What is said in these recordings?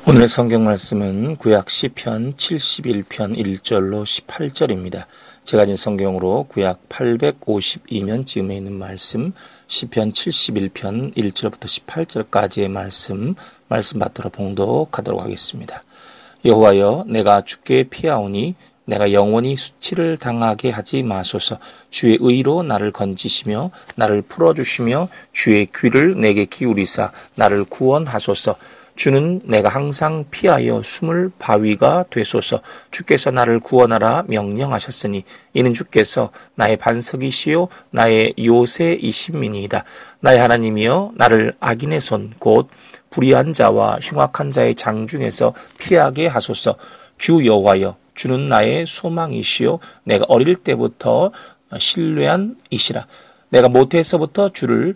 오늘의 성경 말씀은 구약 시편 71편 1절로 18절입니다. 제가 가진 성경으로 구약 852면 즈음에 있는 말씀, 시편 71편 1절부터 18절까지의 말씀 받들어 봉독하도록 하겠습니다. 여호와여, 내가 주께 피하오니 내가 영원히 수치를 당하게 하지 마소서. 주의 의로 나를 건지시며 나를 풀어주시며 주의 귀를 내게 기울이사 나를 구원하소서. 주는 내가 항상 피하여 숨을 바위가 되소서. 주께서 나를 구원하라 명령하셨으니 이는 주께서 나의 반석이시요 나의 요새이심이니이다. 나의 하나님이여, 나를 악인의 손 곧 불의한 자와 흉악한 자의 장 중에서 피하게 하소서. 주 여호와여, 주는 나의 소망이시요 내가 어릴 때부터 신뢰한 이시라. 내가 모태에서부터 주를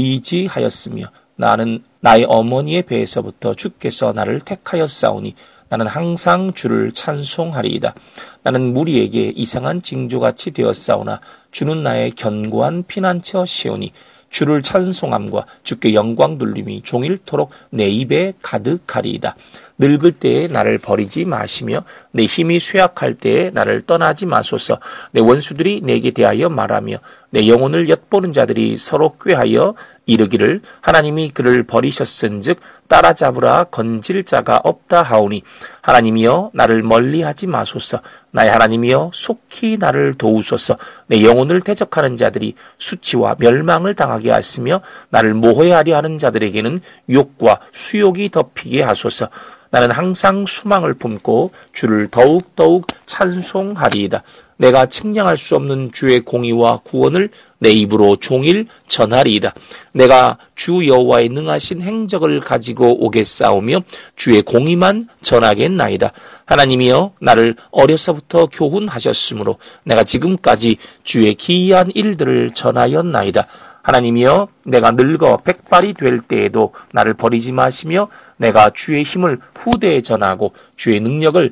의지하였으며 나는 나의 어머니의 배에서부터 주께서 나를 택하였사오니 나는 항상 주를 찬송하리이다. 나는 무리에게 이상한 징조같이 되었사오나 주는 나의 견고한 피난처시오니 주를 찬송함과 주께 영광 돌림이 종일토록 내 입에 가득하리이다. 늙을 때에 나를 버리지 마시며 내 힘이 쇠약할 때에 나를 떠나지 마소서. 내 원수들이 내게 대하여 말하며 내 영혼을 엿보는 자들이 서로 꾀하여 이르기를 하나님이 그를 버리셨은즉 따라잡으라 건질 자가 없다 하오니 하나님이여, 나를 멀리하지 마소서. 나의 하나님이여, 속히 나를 도우소서. 내 영혼을 대적하는 자들이 수치와 멸망을 당하게 하시며 나를 모해하려 하는 자들에게는 욕과 수욕이 덮이게 하소서. 나는 항상 소망을 품고 주를 더욱더욱 찬송하리이다. 내가 측량할 수 없는 주의 공의와 구원을 내 입으로 종일 전하리이다. 내가 주 여호와의 능하신 행적을 가지고 오겠사오며 주의 공의만 전하겠나이다. 하나님이여, 나를 어려서부터 교훈하셨으므로 내가 지금까지 주의 기이한 일들을 전하였나이다. 하나님이여, 내가 늙어 백발이 될 때에도 나를 버리지 마시며 내가 주의 힘을 후대에 전하고 주의 능력을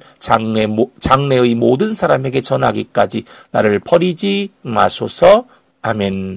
장래의 모든 사람에게 전하기까지 나를 버리지 마소서. 아멘.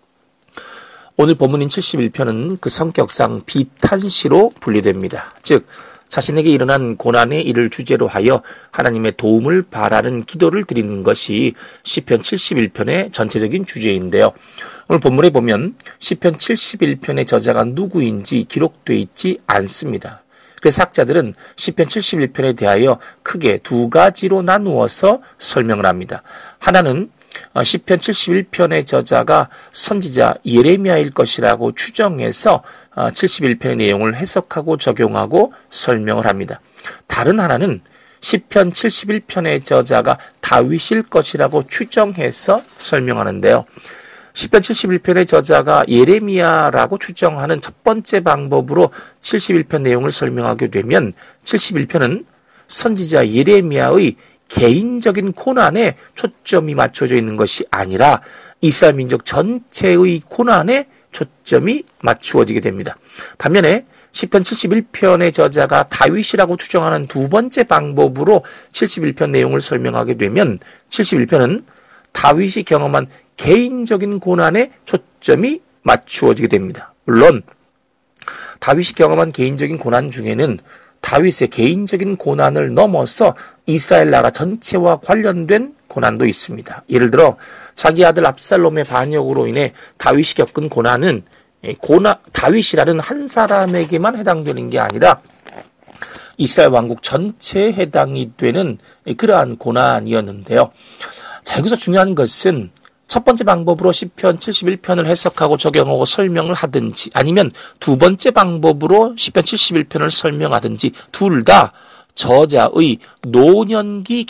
오늘 본문인 71편은 그 성격상 비탄시로 분류됩니다. 즉, 자신에게 일어난 고난의 일을 주제로 하여 하나님의 도움을 바라는 기도를 드리는 것이 시편 71편의 전체적인 주제인데요. 오늘 본문에 보면 시편 71편의 저자가 누구인지 기록되어 있지 않습니다. 그래서 학자들은 시편 71편에 대하여 크게 두 가지로 나누어서 설명을 합니다. 하나는 시편 71편의 저자가 선지자 예레미야일 것이라고 추정해서 71편의 내용을 해석하고 적용하고 설명을 합니다. 다른 하나는 시편 71편의 저자가 다윗일 것이라고 추정해서 설명하는데요. 시편 71편의 저자가 예레미야라고 추정하는 첫 번째 방법으로 71편 내용을 설명하게 되면 71편은 선지자 예레미야의 개인적인 고난에 초점이 맞춰져 있는 것이 아니라 이스라엘 민족 전체의 고난에 초점이 맞추어지게 됩니다. 반면에 시편 71편의 저자가 다윗이라고 추정하는 두 번째 방법으로 71편 내용을 설명하게 되면 71편은 다윗이 경험한 개인적인 고난에 초점이 맞추어지게 됩니다. 물론 다윗이 경험한 개인적인 고난 중에는 다윗의 개인적인 고난을 넘어서 이스라엘 나라 전체와 관련된 고난도 있습니다. 예를 들어 자기 아들 압살롬의 반역으로 인해 다윗이 겪은 고난은 다윗이라는 한 사람에게만 해당되는 게 아니라 이스라엘 왕국 전체에 해당이 되는 그러한 고난이었는데요. 자, 여기서 중요한 것은 첫 번째 방법으로 시편 71편을 해석하고 적용하고 설명을 하든지 아니면 두 번째 방법으로 시편 71편을 설명하든지 둘 다 저자의 노년기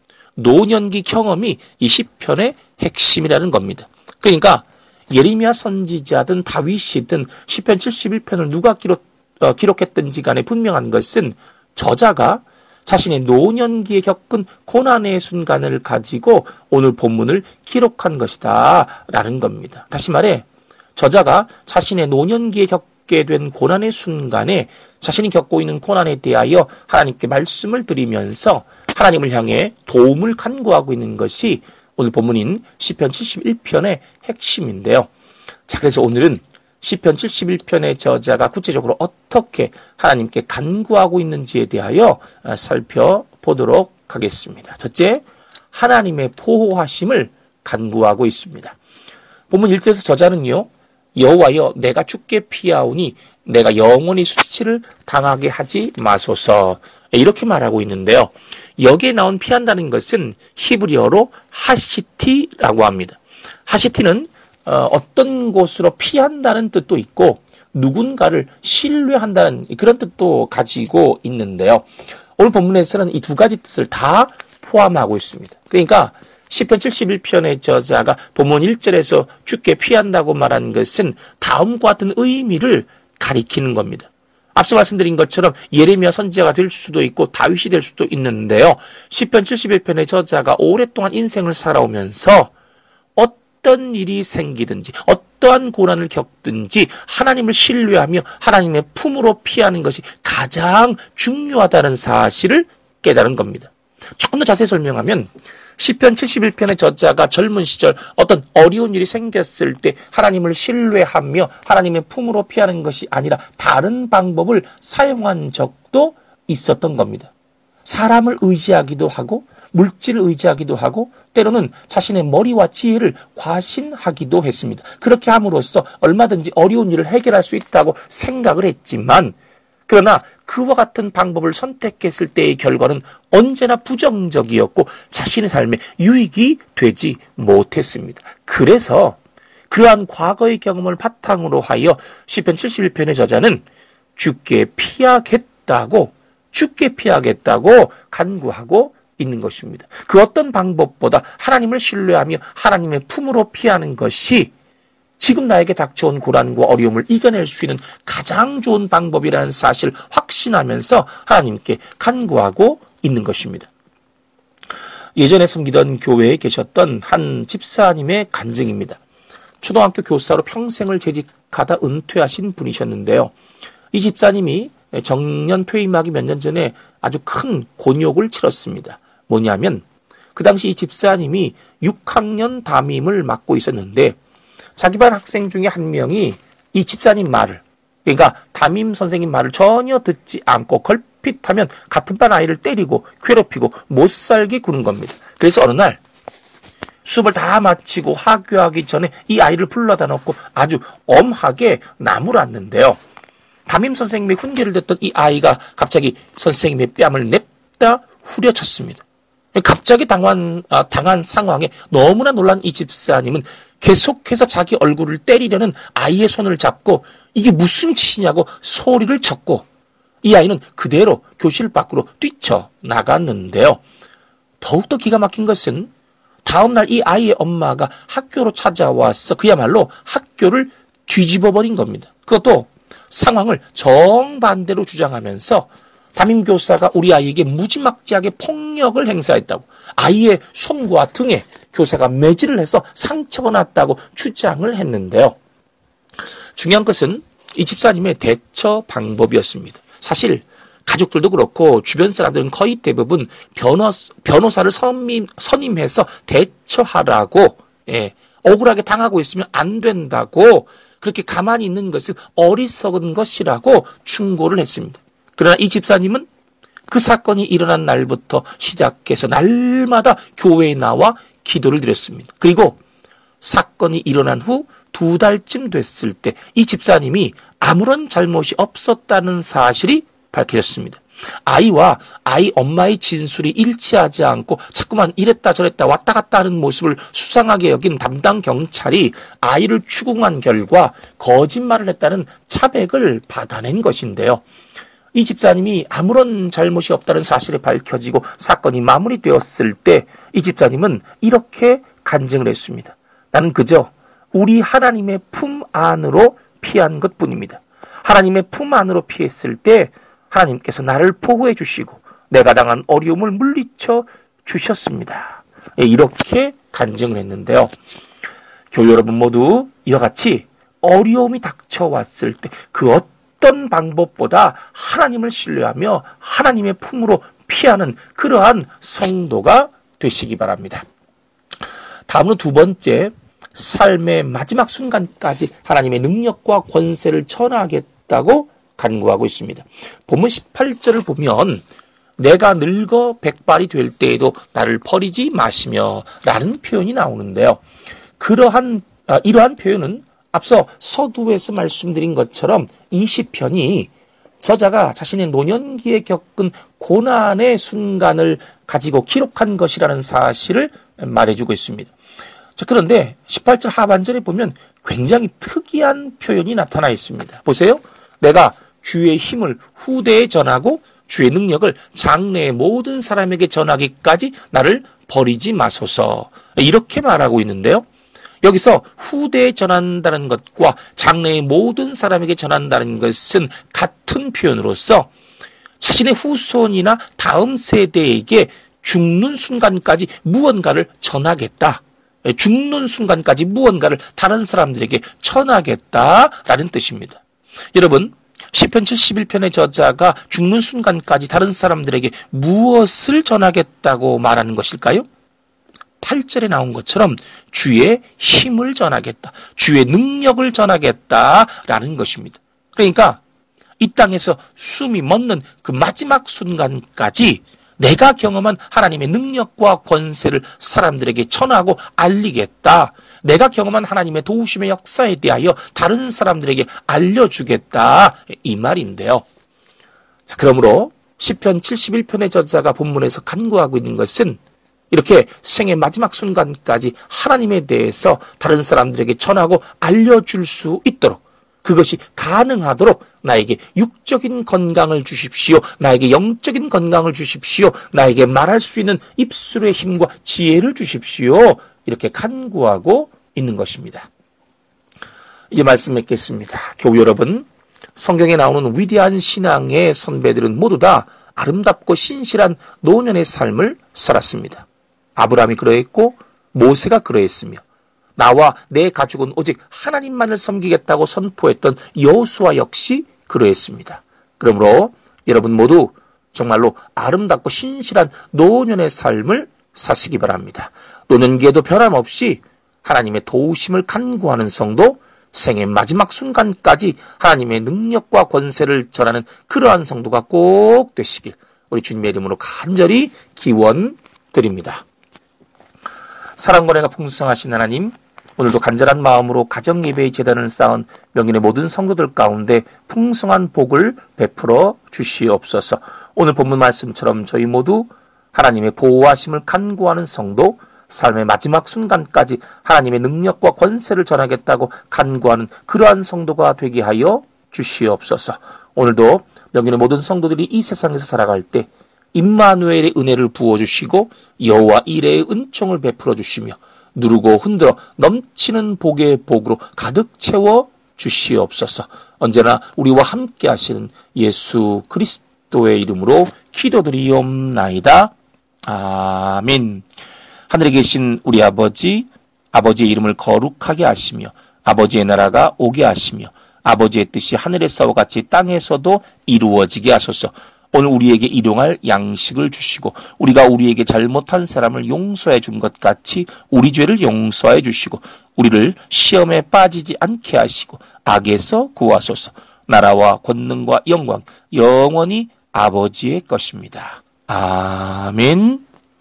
경험이 이 시편의 핵심이라는 겁니다. 그러니까 예레미야 선지자든 다윗이든 시편 71편을 누가 기록했든지 간에 분명한 것은 저자가 자신의 노년기에 겪은 고난의 순간을 가지고 오늘 본문을 기록한 것이다 라는 겁니다. 다시 말해 저자가 자신의 노년기에 겪게 된 고난의 순간에 자신이 겪고 있는 고난에 대하여 하나님께 말씀을 드리면서 하나님을 향해 도움을 간구하고 있는 것이 오늘 본문인 시편 71편의 핵심인데요. 자, 그래서 오늘은 시편 71편의 저자가 구체적으로 어떻게 하나님께 간구하고 있는지에 대하여 살펴보도록 하겠습니다. 첫째, 하나님의 보호하심을 간구하고 있습니다. 본문 1절에서 저자는요, 여호와여 내가 주께 피하오니 내가 영원히 수치를 당하게 하지 마소서, 이렇게 말하고 있는데요. 여기에 나온 피한다는 것은 히브리어로 하시티라고 합니다. 하시티는 어떤 곳으로 피한다는 뜻도 있고 누군가를 신뢰한다는 그런 뜻도 가지고 있는데요. 오늘 본문에서는 이 두 가지 뜻을 다 포함하고 있습니다. 그러니까 시편 71편의 저자가 본문 1절에서 주께 피한다고 말한 것은 다음과 같은 의미를 가리키는 겁니다. 앞서 말씀드린 것처럼 예레미야 선지자가 될 수도 있고 다윗이 될 수도 있는데요. 시편 71편의 저자가 오랫동안 인생을 살아오면서 어떤 일이 생기든지 어떠한 고난을 겪든지 하나님을 신뢰하며 하나님의 품으로 피하는 것이 가장 중요하다는 사실을 깨달은 겁니다. 조금 더 자세히 설명하면 시편 71편의 저자가 젊은 시절 어떤 어려운 일이 생겼을 때 하나님을 신뢰하며 하나님의 품으로 피하는 것이 아니라 다른 방법을 사용한 적도 있었던 겁니다. 사람을 의지하기도 하고 물질을 의지하기도 하고 때로는 자신의 머리와 지혜를 과신하기도 했습니다. 그렇게 함으로써 얼마든지 어려운 일을 해결할 수 있다고 생각을 했지만 그러나 그와 같은 방법을 선택했을 때의 결과는 언제나 부정적이었고 자신의 삶에 유익이 되지 못했습니다. 그래서 그러한 과거의 경험을 바탕으로 하여 시편 71편의 저자는 주께 피하겠다고 간구하고 있는 것입니다. 그 어떤 방법보다 하나님을 신뢰하며 하나님의 품으로 피하는 것이 지금 나에게 닥쳐온 고난과 어려움을 이겨낼 수 있는 가장 좋은 방법이라는 사실을 확신하면서 하나님께 간구하고 있는 것입니다. 예전에 섬기던 교회에 계셨던 한 집사님의 간증입니다. 초등학교 교사로 평생을 재직하다 은퇴하신 분이셨는데요. 이 집사님이 정년 퇴임하기 몇 년 전에 아주 큰 곤욕을 치렀습니다. 뭐냐면 그 당시 이 집사님이 6학년 담임을 맡고 있었는데 자기 반 학생 중에 한 명이 이 집사님 말을, 그러니까 담임 선생님 말을 전혀 듣지 않고 걸핏하면 같은 반 아이를 때리고 괴롭히고 못살게 구는 겁니다. 그래서 어느 날 수업을 다 마치고 하교하기 전에 이 아이를 불러다 놓고 아주 엄하게 나무랐는데요. 담임 선생님의 훈계를 듣던 이 아이가 갑자기 선생님의 뺨을 냅다 후려쳤습니다. 갑자기 당한 상황에 너무나 놀란 이 집사님은 계속해서 자기 얼굴을 때리려는 아이의 손을 잡고 이게 무슨 짓이냐고 소리를 쳤고 이 아이는 그대로 교실 밖으로 뛰쳐나갔는데요. 더욱더 기가 막힌 것은 다음날 이 아이의 엄마가 학교로 찾아와서 그야말로 학교를 뒤집어버린 겁니다. 그것도 상황을 정반대로 주장하면서 담임교사가 우리 아이에게 무지막지하게 폭력을 행사했다고, 아이의 손과 등에 교사가 매질을 해서 상처가 났다고 주장을 했는데요. 중요한 것은 이 집사님의 대처 방법이었습니다. 사실 가족들도 그렇고 주변 사람들은 거의 대부분 변호사를 선임해서 대처하라고, 억울하게 당하고 있으면 안 된다고, 그렇게 가만히 있는 것은 어리석은 것이라고 충고를 했습니다. 그러나 이 집사님은 그 사건이 일어난 날부터 시작해서 날마다 교회에 나와 기도를 드렸습니다. 그리고 사건이 일어난 후 2달쯤 됐을 때 이 집사님이 아무런 잘못이 없었다는 사실이 밝혀졌습니다. 아이와 아이 엄마의 진술이 일치하지 않고 자꾸만 이랬다 저랬다 왔다 갔다 하는 모습을 수상하게 여긴 담당 경찰이 아이를 추궁한 결과 거짓말을 했다는 차백을 받아낸 것인데요. 이 집사님이 아무런 잘못이 없다는 사실이 밝혀지고 사건이 마무리되었을 때 이 집사님은 이렇게 간증을 했습니다. 나는 그저 우리 하나님의 품 안으로 피한 것뿐입니다. 하나님의 품 안으로 피했을 때 하나님께서 나를 보호해 주시고 내가 당한 어려움을 물리쳐 주셨습니다. 이렇게 간증을 했는데요. 교회 여러분 모두 이와 같이 어려움이 닥쳐왔을 때 그 어떤 방법보다 하나님을 신뢰하며 하나님의 품으로 피하는 그러한 성도가 되시기 바랍니다. 다음으로 두 번째, 삶의 마지막 순간까지 하나님의 능력과 권세를 전하겠다고 간구하고 있습니다. 본문 18절을 보면 내가 늙어 백발이 될 때에도 나를 버리지 마시며 라는 표현이 나오는데요. 이러한 표현은 앞서 서두에서 말씀드린 것처럼 이 시편이 저자가 자신의 노년기에 겪은 고난의 순간을 가지고 기록한 것이라는 사실을 말해주고 있습니다. 자, 그런데 18절 하반절에 보면 굉장히 특이한 표현이 나타나 있습니다. 보세요. 내가 주의 힘을 후대에 전하고 주의 능력을 장래의 모든 사람에게 전하기까지 나를 버리지 마소서. 이렇게 말하고 있는데요. 여기서 후대에 전한다는 것과 장래의 모든 사람에게 전한다는 것은 같은 표현으로서 자신의 후손이나 다음 세대에게 죽는 순간까지 무언가를 전하겠다. 죽는 순간까지 무언가를 다른 사람들에게 전하겠다라는 뜻입니다. 여러분, 시편 71편의 저자가 죽는 순간까지 다른 사람들에게 무엇을 전하겠다고 말하는 것일까요? 8절에 나온 것처럼 주의 힘을 전하겠다. 주의 능력을 전하겠다라는 것입니다. 그러니까 이 땅에서 숨이 멎는 그 마지막 순간까지 내가 경험한 하나님의 능력과 권세를 사람들에게 전하고 알리겠다. 내가 경험한 하나님의 도우심의 역사에 대하여 다른 사람들에게 알려주겠다. 이 말인데요. 자, 그러므로 시편 71편의 저자가 본문에서 간구하고 있는 것은 이렇게 생의 마지막 순간까지 하나님에 대해서 다른 사람들에게 전하고 알려줄 수 있도록, 그것이 가능하도록 나에게 육적인 건강을 주십시오. 나에게 영적인 건강을 주십시오. 나에게 말할 수 있는 입술의 힘과 지혜를 주십시오. 이렇게 간구하고 있는 것입니다. 이제 말씀 맺겠습니다. 교우 여러분, 성경에 나오는 위대한 신앙의 선배들은 모두 다 아름답고 신실한 노년의 삶을 살았습니다. 아브라함이 그러했고 모세가 그러했으며 나와 내 가족은 오직 하나님만을 섬기겠다고 선포했던 여호수아 역시 그러했습니다. 그러므로 여러분 모두 정말로 아름답고 신실한 노년의 삶을 사시기 바랍니다. 노년기에도 변함없이 하나님의 도우심을 간구하는 성도, 생의 마지막 순간까지 하나님의 능력과 권세를 전하는 그러한 성도가 꼭 되시길 우리 주님의 이름으로 간절히 기원드립니다. 사랑과 은혜가 풍성하신 하나님, 오늘도 간절한 마음으로 가정예배의 제단을 쌓은 명인의 모든 성도들 가운데 풍성한 복을 베풀어 주시옵소서. 오늘 본문 말씀처럼 저희 모두 하나님의 보호하심을 간구하는 성도, 삶의 마지막 순간까지 하나님의 능력과 권세를 전하겠다고 간구하는 그러한 성도가 되게 하여 주시옵소서. 오늘도 명인의 모든 성도들이 이 세상에서 살아갈 때 임마누엘의 은혜를 부어주시고 여호와 이레의 은총을 베풀어 주시며 누르고 흔들어 넘치는 복의 복으로 가득 채워 주시옵소서. 언제나 우리와 함께 하시는 예수 그리스도의 이름으로 기도드리옵나이다. 아멘. 하늘에 계신 우리 아버지, 아버지의 이름을 거룩하게 하시며 아버지의 나라가 오게 하시며 아버지의 뜻이 하늘에서와 같이 땅에서도 이루어지게 하소서. 오늘 우리에게 일용할 양식을 주시고 우리가 우리에게 잘못한 사람을 용서해 준 것 같이 우리 죄를 용서해 주시고 우리를 시험에 빠지지 않게 하시고 악에서 구하소서. 나라와 권능과 영광 영원히 아버지의 것입니다. 아멘.